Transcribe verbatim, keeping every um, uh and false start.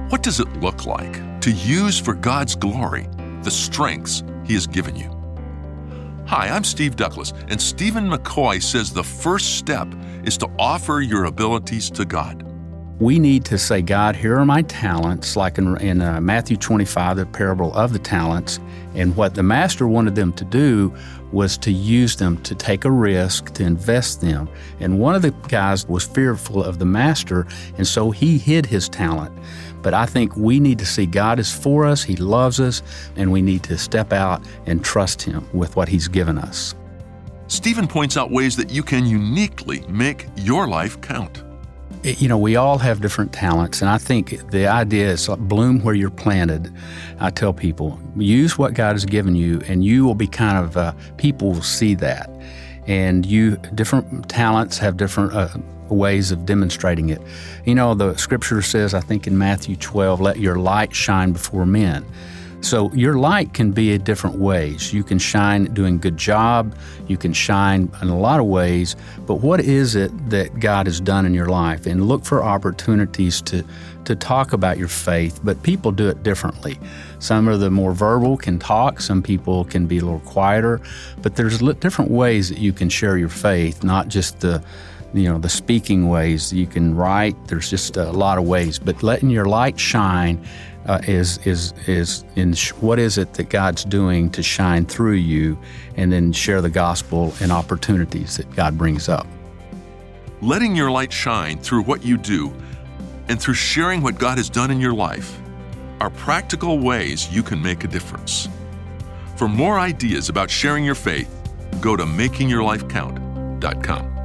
What does it look like to use for God's glory the strengths He has given you? Hi, I'm Steve Douglas, and Stephen McCoy says the first step is to offer your abilities to God. We need to say, God, here are my talents, like in, in uh, Matthew twenty-five, the parable of the talents. And what the master wanted them to do was to use them, to take a risk, to invest them. And one of the guys was fearful of the master, and so he hid his talent. But I think we need to see God is for us, He loves us, and we need to step out and trust Him with what He's given us. Stephen points out ways that you can uniquely make your life count. You know, we all have different talents, and I think the idea is like bloom where you're planted. I tell people, use what God has given you, and you will be kind of, uh, people will see that. And you, different talents have different uh, ways of demonstrating it. You know, the scripture says, I think in Matthew twelve, let your light shine before men. So your light can be in different ways. You can shine doing a good job. You can shine in a lot of ways. But what is it that God has done in your life? And look for opportunities to, to talk about your faith. But people do it differently. Some of the more verbal can talk. Some people can be a little quieter. But there's different ways that you can share your faith, not just the you know, the speaking ways. You can write. There's just a lot of ways. But letting your light shine Uh, is is is in sh- what is it that God's doing to shine through you, and then share the gospel and opportunities that God brings up. Letting your light shine through what you do and through sharing what God has done in your life are practical ways you can make a difference. For more ideas about sharing your faith, go to making your life count dot com.